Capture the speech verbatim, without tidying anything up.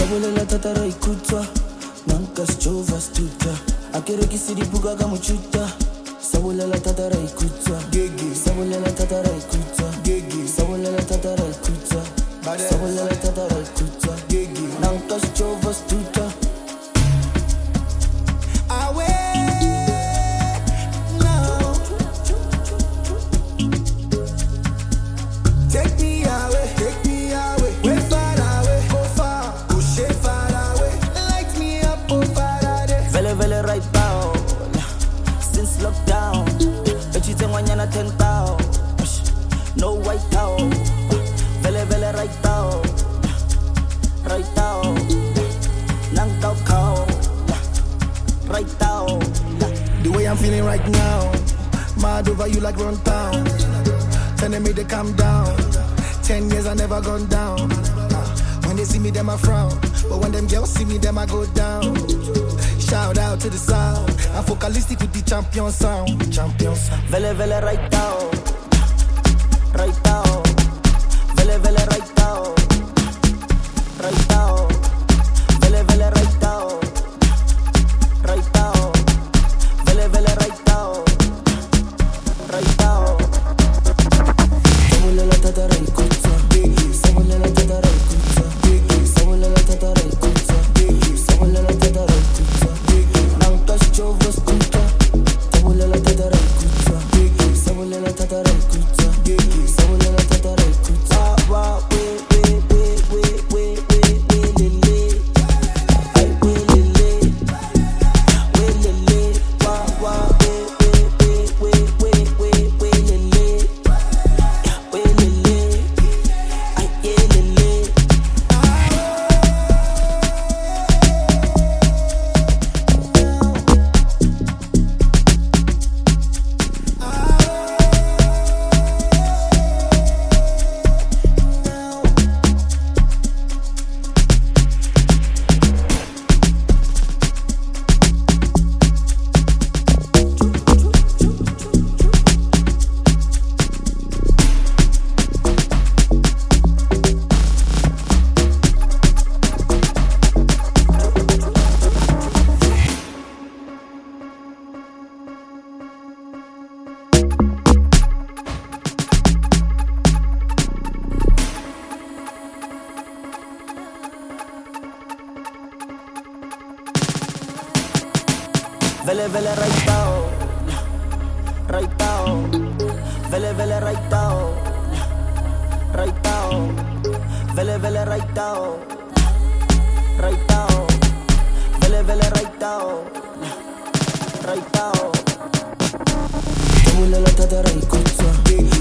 Sabolela tatara ikutwa Nanka sjova stuta Akere kisiri buga gamuchuta Sabolela tatara ikutwa Gigi Sabolela tatara ikutwa Gigi Sabolela tatara ikutwa Sabolela tatara ikutwa Gigi Nanka sjova stuta ten thousand, no white out, vele vele right out, right out, nang tao kao, right out. The way I'm feeling right now, mad over you like run town, telling me to calm down. Ten years I never gone down. When they see me, them I frown, but when them girls see me, them I go down. Shout out to the sound. I'm focalistic with the champion sound. Champion sound. Vele vele right out, right out. Vele vele right out, right out. Vele vele right out, right out. Vele vele right out, right out. Sabolela tatara ikutwa, sabolela tatara ikutwa, sabolela tatara ikutwa, sabolela tatara ikutwa. Jova stuta, sabolela tatara ikutwa, sabolela tatara ikutwa, sabolela tatara ikutwa. Wa we we we we we we we lele, ay we lele, we lele. Wa wa we we we we we we we lele, we lele, ay ye lele. Vele vele right out, right out. Vele vele right out, right out. Vele vele right out, right out. Vele vele right out, right out. Sabolela tatara ikutwa.